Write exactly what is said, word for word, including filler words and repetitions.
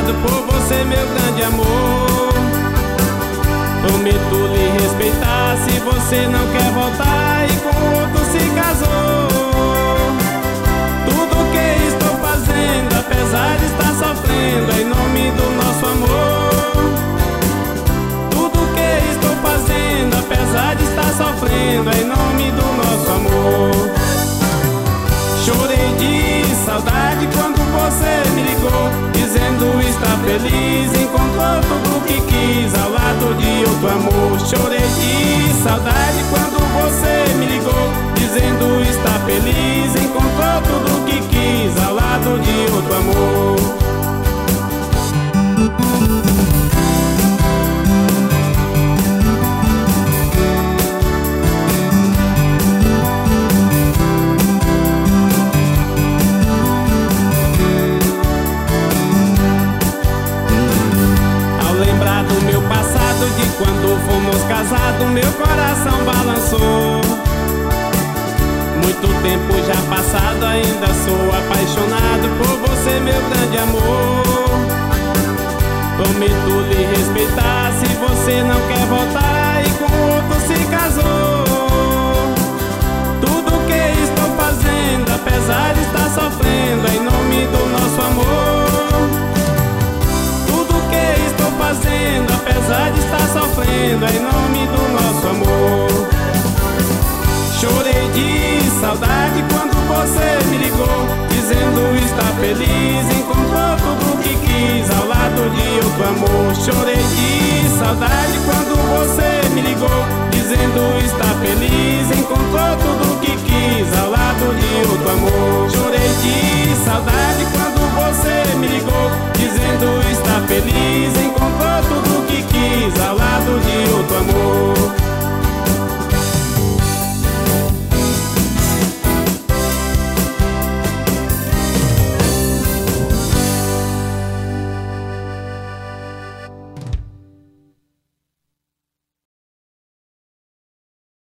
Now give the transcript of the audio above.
apaixonado por você, meu grande amor. Prometo lhe respeitar se você não quer voltar e com outro se casou. Tudo que estou fazendo, apesar de estar sofrendo, é em nome do nosso amor. Tudo que estou fazendo, apesar de estar sofrendo, é em nome do nosso amor. Chorei de saudade quando você me ligou, dizendo estar feliz, encontrou tudo o que quis ao lado de outro amor. Chorei de saudade quando você me ligou, dizendo estar feliz, encontrou tudo o que quis ao lado de outro amor. De quando fomos casados, meu coração balançou. Muito tempo já passado, ainda sou apaixonado por você, meu grande amor. Prometo lhe respeitar se você não quer voltar e com outro se casou. Tudo que estou fazendo, apesar de estar sofrendo, é em nome do nosso amor. Tudo que estou fazendo, apesar de estar sofrendo, é em nome do nosso amor. Chorei de saudade quando você me ligou, dizendo estar feliz, encontrou tudo o que quis ao lado de outro amor. Chorei de saudade